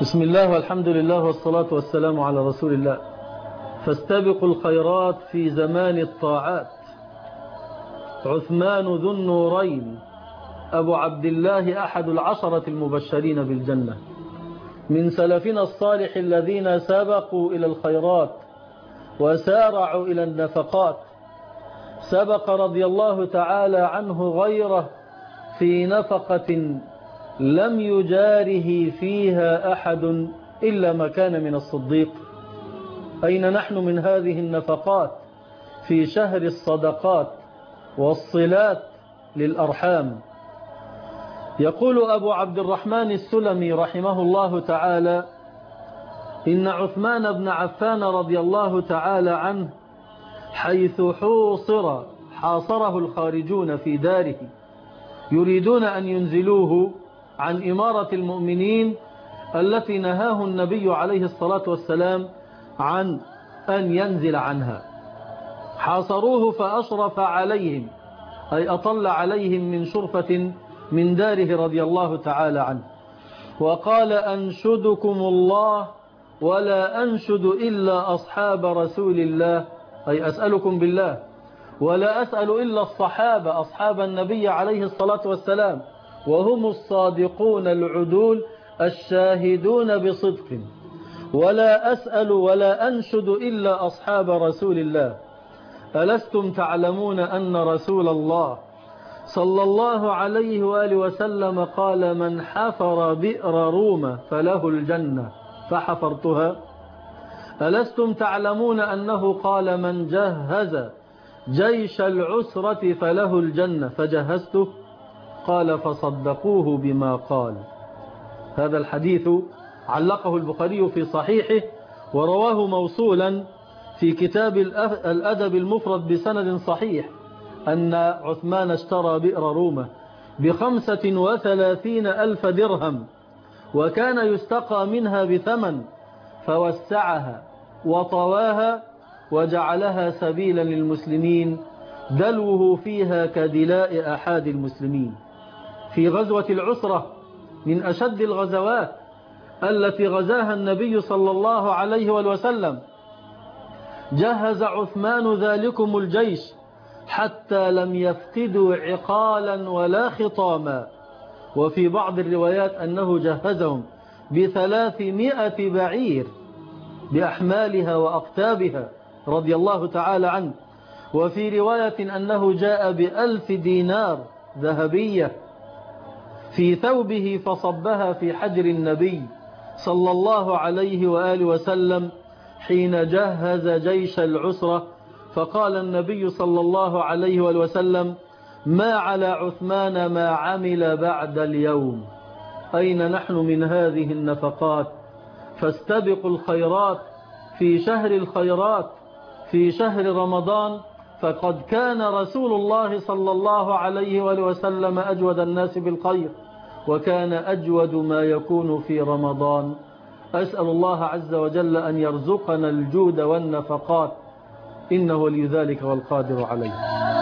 بسم الله والحمد لله والصلاة والسلام على رسول الله. فاستبقوا الخيرات في زمان الطاعات. عثمان ذو النورين أبو عبد الله أحد العشرة المبشرين بالجنة، من سلفنا الصالح الذين سبقوا إلى الخيرات وسارعوا إلى النفقات. سبق رضي الله تعالى عنه غيره في نفقة لم يجاره فيها أحد إلا ما كان من الصديق. أين نحن من هذه النفقات في شهر الصدقات والصلات للأرحام؟ يقول أبو عبد الرحمن السلمي رحمه الله تعالى: إن عثمان بن عفان رضي الله تعالى عنه حيث حاصره الخارجون في داره يريدون أن ينزلوه عن إمارة المؤمنين التي نهاه النبي عليه الصلاة والسلام عن أن ينزل عنها. حاصروه فأشرف عليهم، أي أطل عليهم من شرفة من داره رضي الله تعالى عنه، وقال: أنشدكم الله ولا أنشد إلا أصحاب رسول الله، أي أسألكم بالله ولا أسأل إلا الصحابة أصحاب النبي عليه الصلاة والسلام، وهم الصادقون العدول الشاهدون بصدق، ولا أسأل ولا أنشد إلا أصحاب رسول الله. ألستم تعلمون أن رسول الله صلى الله عليه وآله وسلم قال: من حفر بئر رومة فله الجنة فحفرتها؟ ألستم تعلمون أنه قال: من جهز جيش العسرة فله الجنة فجهزته؟ قال: فصدقوه بما قال. هذا الحديث علقه البخاري في صحيحه، ورواه موصولا في كتاب الأدب المفرد بسند صحيح أن عثمان اشترى بئر رومة ب35,000 درهم، وكان يستقى منها بثمن، فوسعها وطواها وجعلها سبيلا للمسلمين، دلوه فيها كدلاء أحد المسلمين. في غزوة العسرة من أشد الغزوات التي غزاها النبي صلى الله عليه وسلم، جهز عثمان ذلكم الجيش حتى لم يفقدوا عقالا ولا خطاما. وفي بعض الروايات أنه جهزهم ب300 بعير بأحمالها وأقتابها رضي الله تعالى عنه. وفي رواية أنه جاء ب1000 دينار ذهبية في ثوبه فصبها في حجر النبي صلى الله عليه وآله وسلم حين جهز جيش العسرة. فقال النبي صلى الله عليه وآله وسلم: ما على عثمان ما عمل بعد اليوم. أين نحن من هذه النفقات؟ فاستبقوا الخيرات في شهر الخيرات، في شهر رمضان، فقد كان رسول الله صلى الله عليه وآله وسلم أجود الناس بالخير، وكان أجود ما يكون في رمضان. أسأل الله عز وجل أن يرزقنا الجود والنفقات، إنه ولي ذلك والقادر عليه.